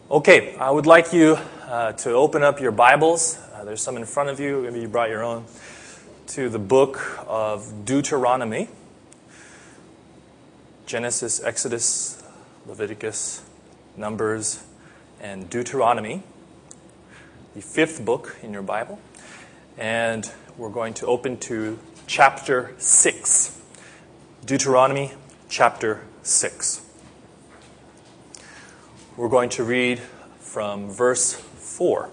Okay, I would like you to open up your Bibles. There's some in front of you. Maybe you brought your own. To the book of Deuteronomy. Genesis, Exodus, Leviticus, Numbers, and Deuteronomy. The fifth book in your Bible. And we're going to open to chapter 6. Deuteronomy chapter 6. We're going to read from verse 4.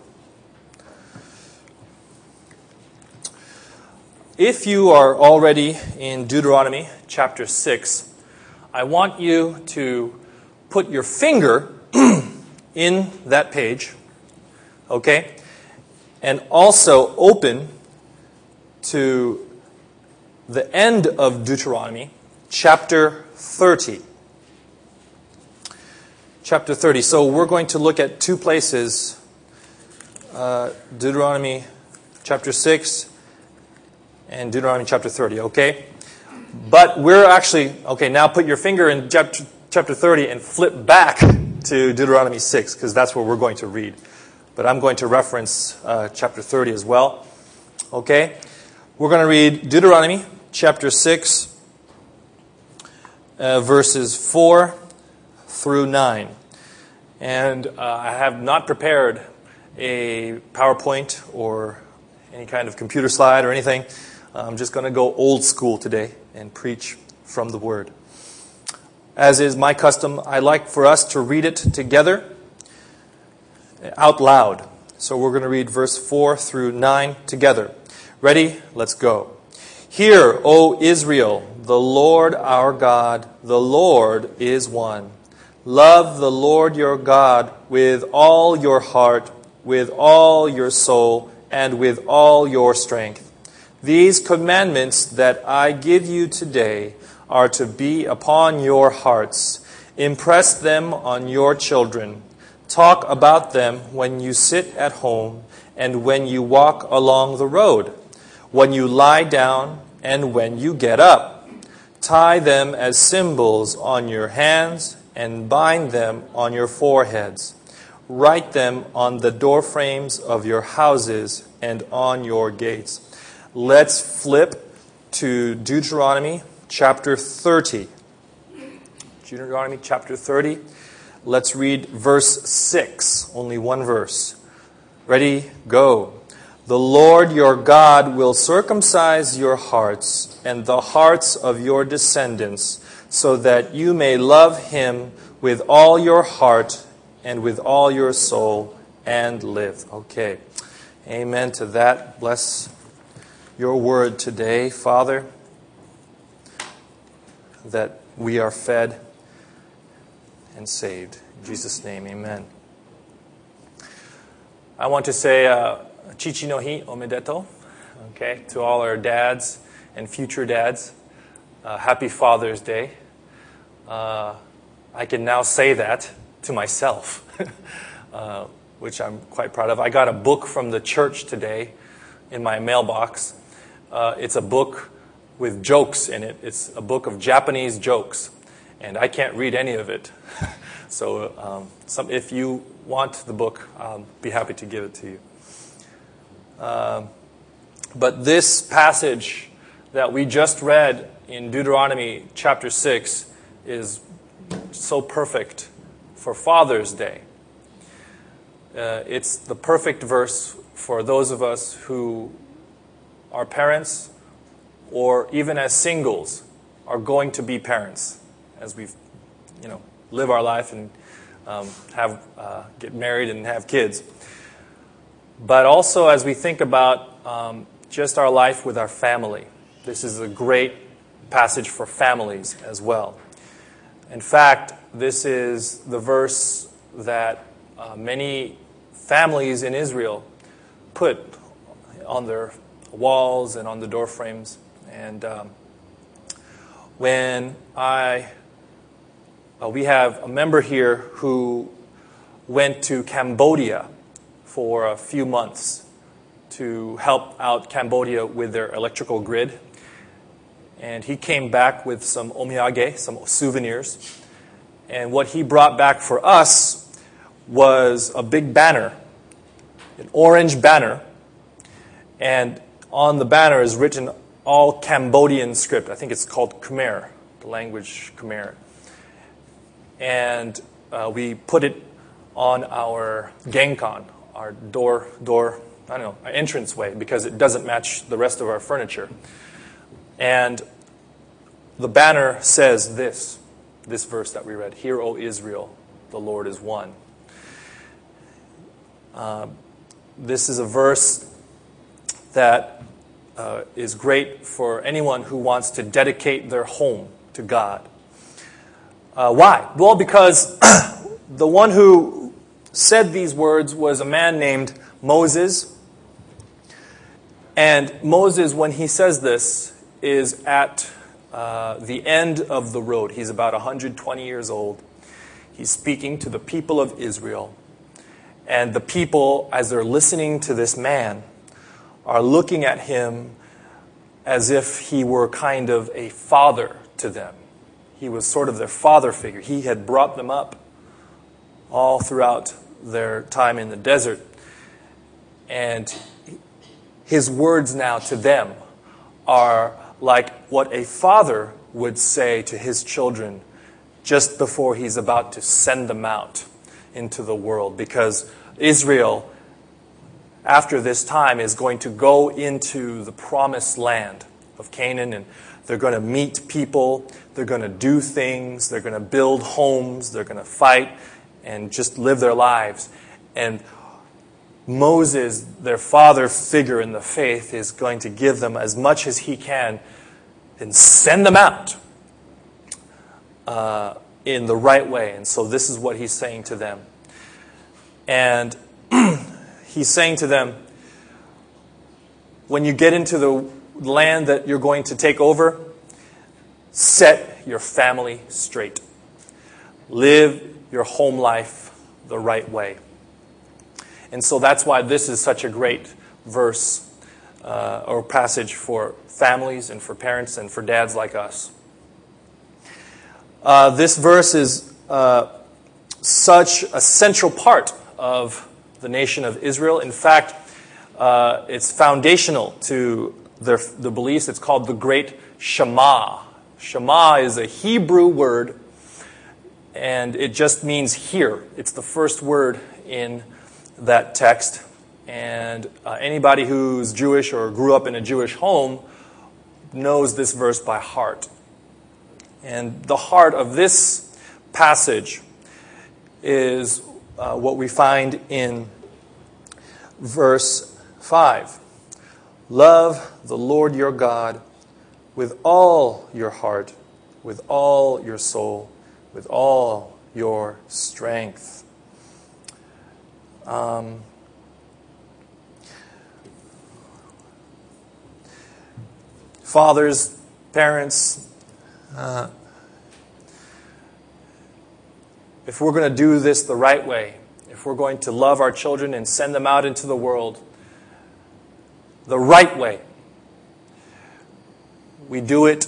If you are already in Deuteronomy chapter 6, I want you to put your finger in that page, okay? And also open to the end of Deuteronomy, chapter 30. Chapter 30. So we're going to look at two places, Deuteronomy chapter 6 and Deuteronomy chapter 30, okay? But we're actually, okay, now put your finger in chapter 30 and flip back to Deuteronomy 6, because that's where we're going to read. But I'm going to reference chapter 30 as well, okay? We're going to read Deuteronomy chapter 6, verses 4 through 9. And I have not prepared a PowerPoint or any kind of computer slide or anything. I'm just going to go old school today and preach from the Word. As is my custom, I like for us to read it together out loud. So we're going to read verse 4 through 9 together. Ready? Let's go. Hear, O Israel, the Lord our God, the Lord is one. Love the Lord your God with all your heart, with all your soul, and with all your strength. These commandments that I give you today are to be upon your hearts. Impress them on your children. Talk about them when you sit at home and when you walk along the road, when you lie down and when you get up. Tie them as symbols on your hands and bind them on your foreheads. Write them on the doorframes of your houses and on your gates. Let's flip to Deuteronomy chapter 30. Deuteronomy chapter 30. Let's read verse 6. Only one verse. Ready? Go. The Lord your God will circumcise your hearts and the hearts of your descendants, so that you may love Him with all your heart and with all your soul and live. Okay. Amen to that. Bless your word today, Father, that we are fed and saved. In Jesus' name, amen. I want to say, Chichi no hi omedeto, okay, to all our dads and future dads. Happy Father's Day. I can now say that to myself, which I'm quite proud of. I got a book from the church today in my mailbox. It's a book with jokes in it. It's a book of Japanese jokes, and I can't read any of it. So if you want the book, I'll be happy to give it to you. But this passage that we just read in Deuteronomy chapter 6 is so perfect for Father's Day. It's the perfect verse for those of us who are parents, or even as singles are going to be parents as we live our life and get married and have kids. But also as we think about just our life with our family. This is a great passage for families as well. In fact, this is the verse that many families in Israel put on their walls and on the door frames. And when we have a member here who went to Cambodia for a few months to help out Cambodia with their electrical grid. And he came back with some omiyage, some souvenirs. And what he brought back for us was a big banner, an orange banner, and on the banner is written all Cambodian script. I think it's called Khmer, the language Khmer. And we put it on our gangkon, our door, I don't know, our entranceway, because it doesn't match the rest of our furniture. And the banner says this verse that we read, "Hear, O Israel, the Lord is one." This is a verse that is great for anyone who wants to dedicate their home to God. Why? Well, because the one who said these words was a man named Moses. And Moses, when he says this, is at the end of the road. He's about 120 years old. He's speaking to the people of Israel. And the people, as they're listening to this man, are looking at him as if he were kind of a father to them. He was sort of their father figure. He had brought them up all throughout their time in the desert. And his words now to them are like what a father would say to his children just before he's about to send them out into the world. Because Israel, after this time, is going to go into the promised land of Canaan, and they're going to meet people, they're going to do things, they're going to build homes, they're going to fight and just live their lives. And Moses, their father figure in the faith, is going to give them as much as he can and send them out in the right way. And so this is what he's saying to them. And he's saying to them, when you get into the land that you're going to take over, set your family straight. Live your home life the right way. And so that's why this is such a great verse or passage for families and for parents and for dads like us. This verse is such a central part of the nation of Israel. In fact, it's foundational to the beliefs. It's called the Great Shema. Shema is a Hebrew word, and it just means hear. It's the first word in that text. And anybody who's Jewish or grew up in a Jewish home knows this verse by heart. And the heart of this passage is what we find in verse 5. Love the Lord your God with all your heart, with all your soul, with all your strength. Fathers, parents, if we're going to do this the right way, if we're going to love our children and send them out into the world the right way, we do it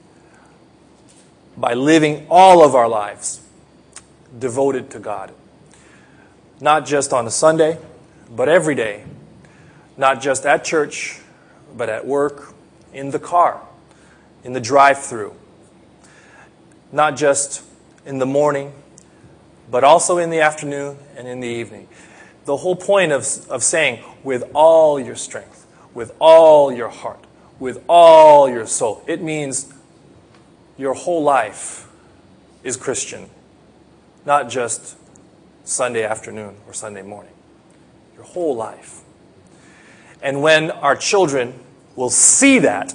by living all of our lives devoted to God. Not just on a Sunday, but every day. Not just at church, but at work, in the car, in the drive-thru. Not just in the morning, but also in the afternoon and in the evening. The whole point of saying, with all your strength, with all your heart, with all your soul, it means your whole life is Christian, not just Sunday afternoon or Sunday morning. Your whole life. And when our children will see that,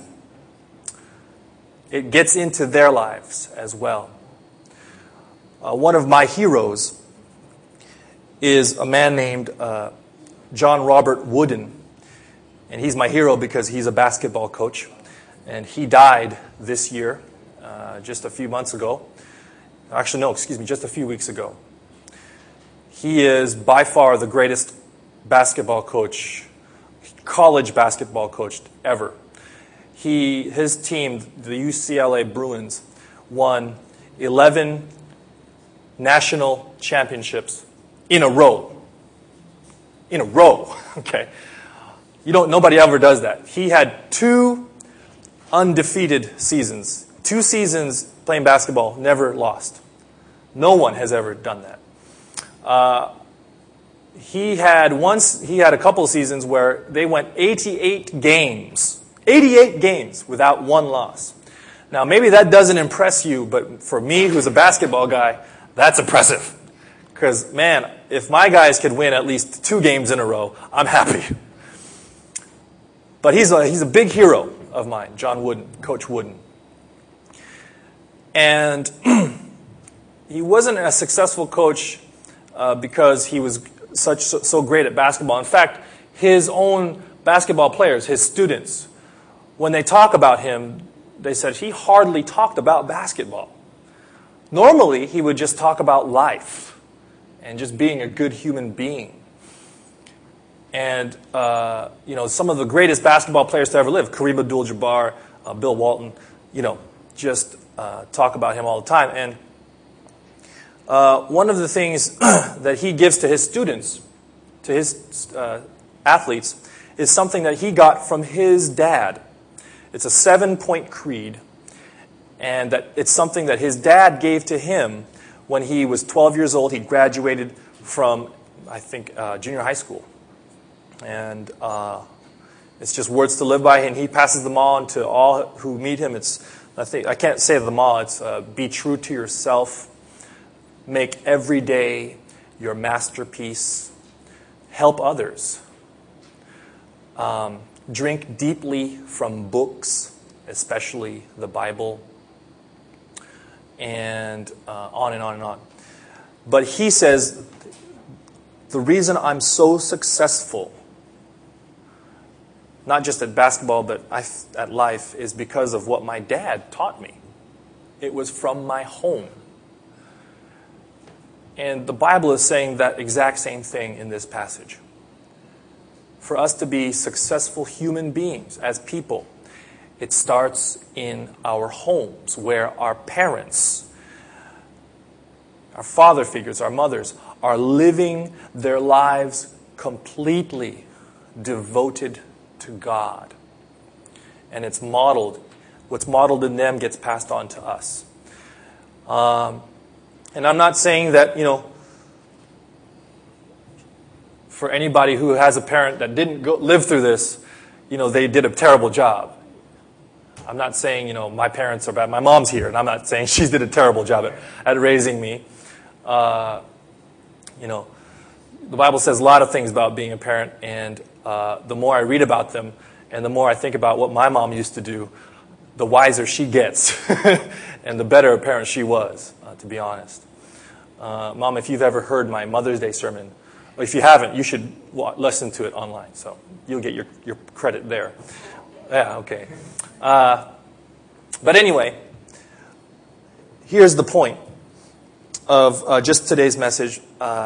it gets into their lives as well. One of my heroes is a man named John Robert Wooden. And he's my hero because he's a basketball coach. And he died this year, just a few months ago. Actually, no, just a few weeks ago. He is by far the greatest basketball coach, college basketball coach ever. His team, the UCLA Bruins, won 11 national championships in a row. In a row, okay? Nobody ever does that. He had 2 undefeated seasons. 2 seasons playing basketball, never lost. No one has ever done that. He had a couple of seasons where they went 88 games without 1 loss. Now, maybe that doesn't impress you, but for me, who's a basketball guy, that's impressive. Because, man, if my guys could win at least 2 games in a row, I'm happy. But he's a big hero of mine, John Wooden, Coach Wooden. And he wasn't a successful coach because he was so great at basketball. In fact, his own basketball players, his students, when they talk about him, they said he hardly talked about basketball. Normally, he would just talk about life and just being a good human being. And, some of the greatest basketball players to ever live, Kareem Abdul-Jabbar, Bill Walton, just talk about him all the time. And one of the things that he gives to his students, to his athletes, is something that he got from his dad. It's a 7-point creed, and that it's something that his dad gave to him when he was 12 years old. He graduated from, I think, junior high school. And it's just words to live by, and he passes them on to all who meet him. I can't say them all. It's be true to yourself, make every day your masterpiece, help others, drink deeply from books, especially the Bible, and on and on and on. But he says, the reason I'm so successful, not just at basketball, but at life, is because of what my dad taught me. It was from my home. And the Bible is saying that exact same thing in this passage. For us to be successful human beings as people, it starts in our homes, where our parents, our father figures, our mothers, are living their lives completely devoted to God. And it's modeled. What's modeled in them gets passed on to us. And I'm not saying that, for anybody who has a parent that didn't live through this, they did a terrible job. I'm not saying, my parents are bad. My mom's here, and I'm not saying she did a terrible job at raising me. The Bible says a lot of things about being a parent, and the more I read about them, and the more I think about what my mom used to do, the wiser she gets, and the better a parent she was, to be honest. Mom, if you've ever heard my Mother's Day sermon, or if you haven't, you should listen to it online, so you'll get your credit there. Yeah, okay. But anyway, here's the point of just today's message.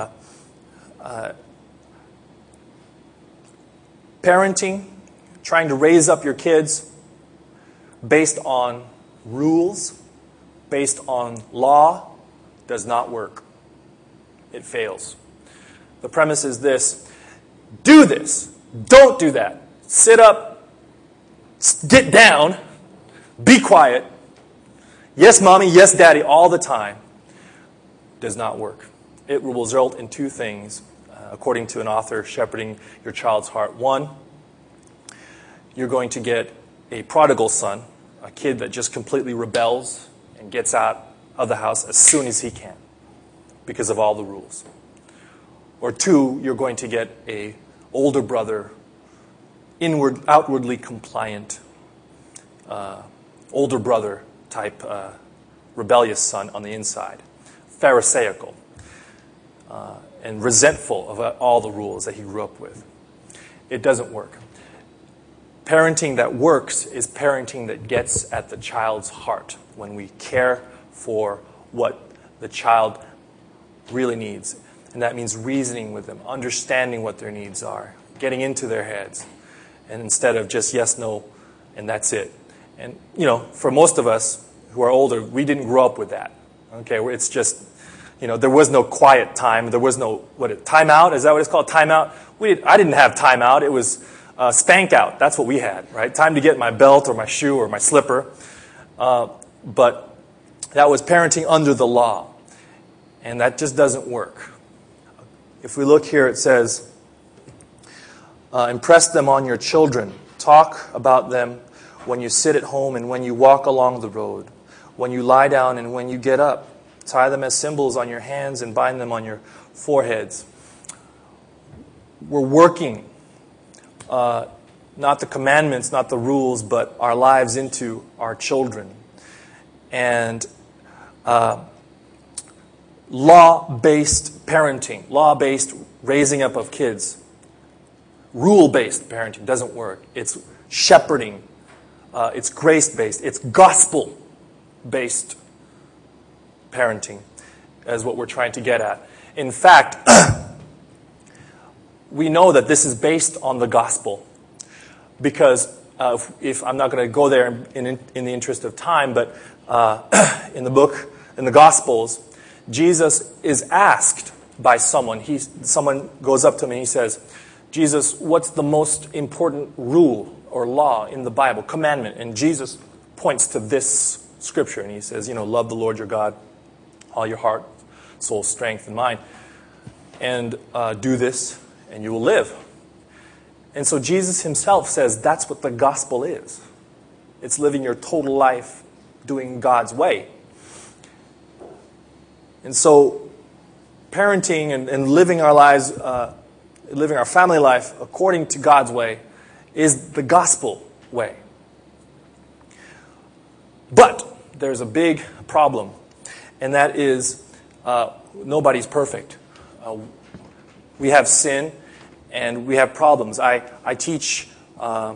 Parenting, trying to raise up your kids based on rules, based on law, does not work. It fails. The premise is this: do this, don't do that. Sit up, get down, be quiet. Yes, mommy, yes, daddy, all the time. Does not work. It will result in 2 things, according to an author, Shepherding Your Child's Heart. 1, you're going to get a prodigal son, a kid that just completely rebels and gets out of the house as soon as he can because of all the rules. Or 2, you're going to get a older brother, outwardly compliant, older brother type rebellious son on the inside, pharisaical, and resentful of all the rules that he grew up with. It doesn't work. Parenting that works is parenting that gets at the child's heart, when we care for what the child really needs. And that means reasoning with them, understanding what their needs are, getting into their heads, and instead of just yes, no, and that's it. And, for most of us who are older, we didn't grow up with that. Okay, it's just, There was no quiet time. There was no, timeout? Is that what it's called? Timeout? I didn't have timeout. It was spank out. That's what we had, right? Time to get my belt or my shoe or my slipper. But that was parenting under the law. And that just doesn't work. If we look here, it says, impress them on your children. Talk about them when you sit at home and when you walk along the road, when you lie down and when you get up. Tie them as symbols on your hands and bind them on your foreheads. We're working, not the commandments, not the rules, but our lives into our children. And law-based parenting, law-based raising up of kids, rule-based parenting doesn't work. It's shepherding. It's grace-based. It's gospel-based parenting is what we're trying to get at. In fact, we know that this is based on the gospel because if I'm not going to go there in the interest of time, but in the Gospels, Jesus is asked by someone. Someone goes up to him and he says, Jesus, what's the most important rule or law in the Bible, commandment? And Jesus points to this scripture and he says, love the Lord your God, all your heart, soul, strength, and mind. And do this and you will live. And so Jesus himself says that's what the gospel is. It's living your total life doing God's way. And so parenting and living our lives, living our family life according to God's way is the gospel way. But there's a big problem, and that is nobody's perfect. We have sin, and we have problems. I teach a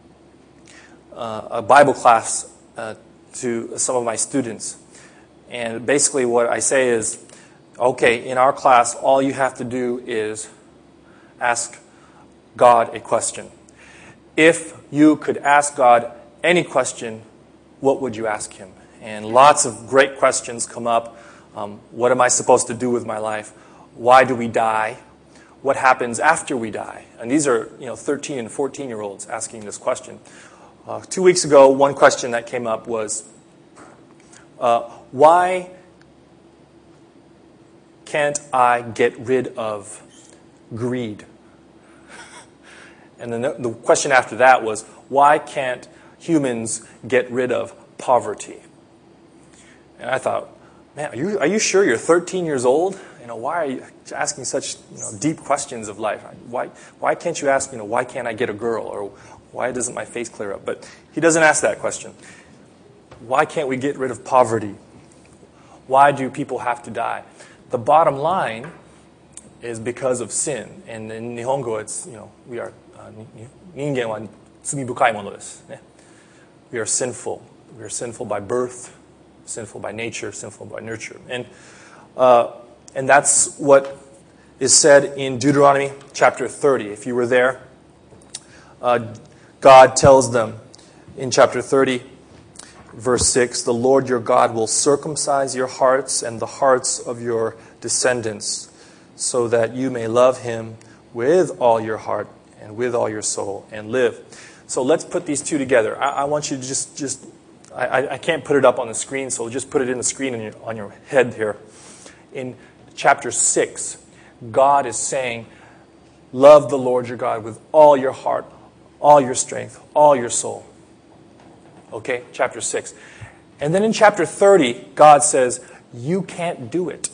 Bible class to some of my students. And basically what I say is, okay, in our class, all you have to do is ask God a question. If you could ask God any question, what would you ask him? And lots of great questions come up. What am I supposed to do with my life? Why do we die? What happens after we die? And these are 13 and 14-year-olds asking this question. 2 weeks ago, one question that came up was, why can't I get rid of greed? And then the question after that was, why can't humans get rid of poverty? And I thought, man, are you sure you're 13 years old? Why are you asking such deep questions of life? Why can't you ask, why can't I get a girl? Or why doesn't my face clear up? But he doesn't ask that question. Why can't we get rid of poverty? Why do people have to die? The bottom line is because of sin. And in Nihongo, it's, we are, 人間は罪深いものです。We are sinful. We are sinful by birth, sinful by nature, sinful by nurture. And that's what is said in Deuteronomy chapter 30. If you were there, God tells them in chapter 30, verse 6, the Lord your God will circumcise your hearts and the hearts of your descendants, so that you may love him with all your heart and with all your soul and live. So let's put these two together. I want you to I can't put it up on the screen, so just put it in the screen on your head here. In chapter 6, God is saying, love the Lord your God with all your heart, all your strength, all your soul. Okay, chapter 6. And then in chapter 30, God says, you can't do it.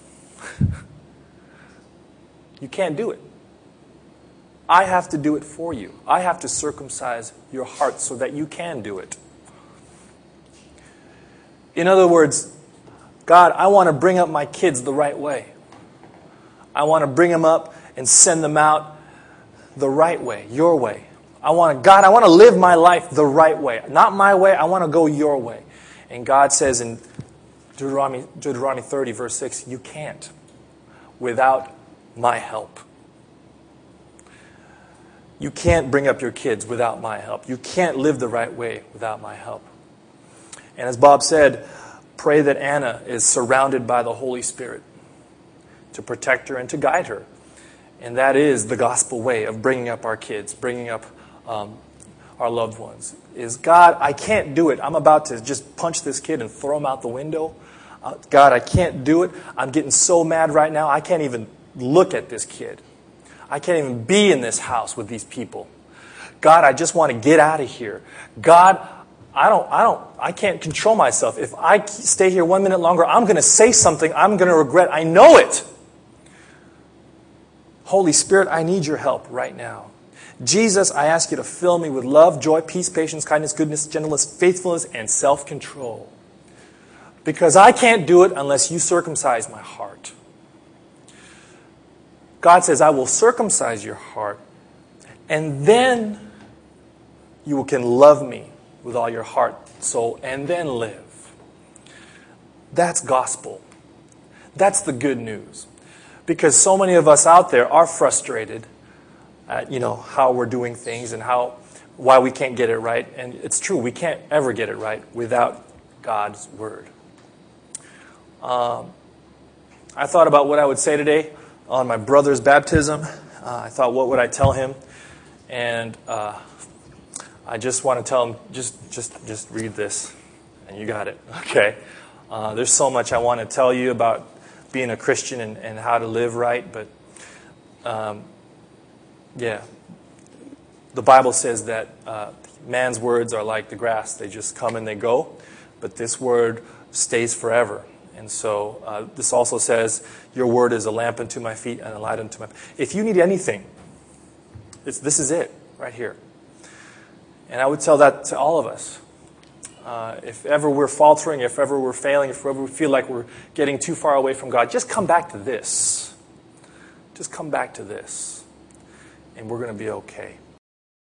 You can't do it. I have to do it for you. I have to circumcise your heart so that you can do it. In other words, God, I want to bring up my kids the right way. I want to bring them up and send them out the right way, your way. God, I want to live my life the right way. Not my way, I want to go your way. And God says in Deuteronomy 30, verse 6, you can't without my help. You can't bring up your kids without my help. You can't live the right way without my help. And as Bob said, pray that Anna is surrounded by the Holy Spirit. to protect her and to guide her. And that is the gospel way of bringing up our kids, bringing up our loved ones. Is, God, I can't do it. I'm about to just punch this kid and throw him out the window. God, I can't do it. I'm getting so mad right now. I can't even look at this kid. I can't even be in this house with these people. God, I just want to get out of here. God, I can't control myself. If I stay here 1 minute longer, I'm going to say something I'm going to regret. I know it. Holy Spirit, I need your help right now. Jesus, I ask you to fill me with love, joy, peace, patience, kindness, goodness, gentleness, faithfulness, and self-control. Because I can't do it unless you circumcise my heart. God says, I will circumcise your heart, and then you can love me with all your heart, soul, and then live. That's gospel. That's the good news. Because so many of us out there are frustrated at, how we're doing things and why we can't get it right. And it's true, we can't ever get it right without God's word. I thought about what I would say today on my brother's baptism. I thought, what would I tell him? And I just want to tell him, just read this, and you got it. Okay. There's so much I want to tell you about being a Christian and how to live right, but the Bible says that man's words are like the grass. They just come and they go, but this word stays forever. And so this also says, your word is a lamp unto my feet and a light unto my path. If you need anything, this is it right here. And I would tell that to all of us. If ever we're faltering, if ever we're failing, if ever we feel like we're getting too far away from God, just come back to this. Just come back to this. And we're going to be okay.